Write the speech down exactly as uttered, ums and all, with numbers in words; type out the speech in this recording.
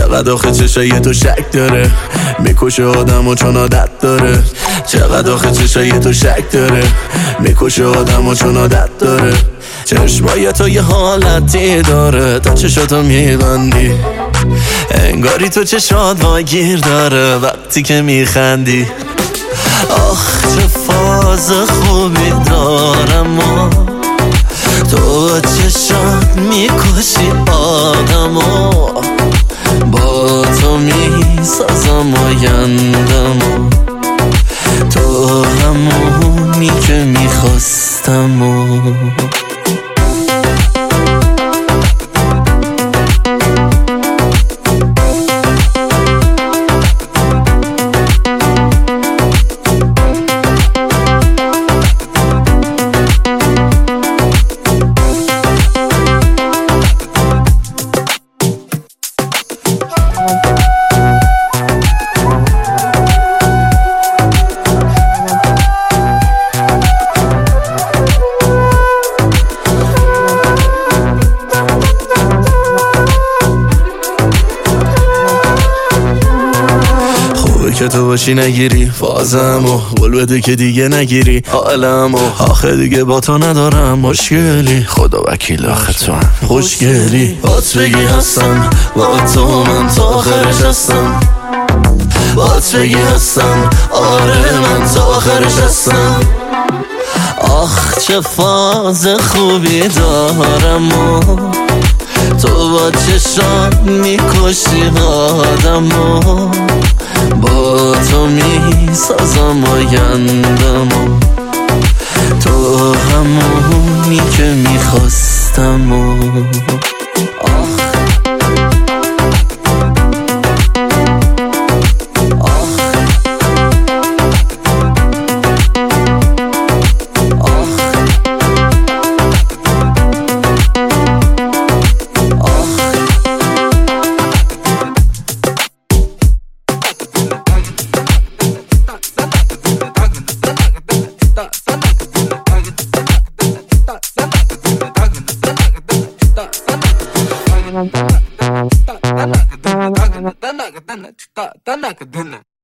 چقدر آخه چشای تو شک داره، میکشه آدمو چون عادت داره. چقدر آخه چشای تو شک داره، میکشه آدمو چون عادت داره. چشمای تو یه حالتی داره، تا چشاتو میبندی انگاری تو چشات واگیر داره وقتی که میخندی. آخ چه فاز خوبی دارم و تو چشات میکشی آدمو، با تو میسازم آیندمو، تو همونی که میخواستم و که تو باشی نگیری فازمو، قول بده که دیگه نگیری حالمو. آخه دیگه با تو ندارم مشکلی، خدا وکیل آخه تو هم خوشگلی. بات بگی هستم با تو من تا آخرش هستم، بات بگی هستم آره من تا آخرش هستم. آخ چه فاز خوبی دارم و تو با چشات میکشی آدمو، با تو میسازم آیندمو، تو همونی که میخواستم و Dana, dana, dana, dana, dana, dana.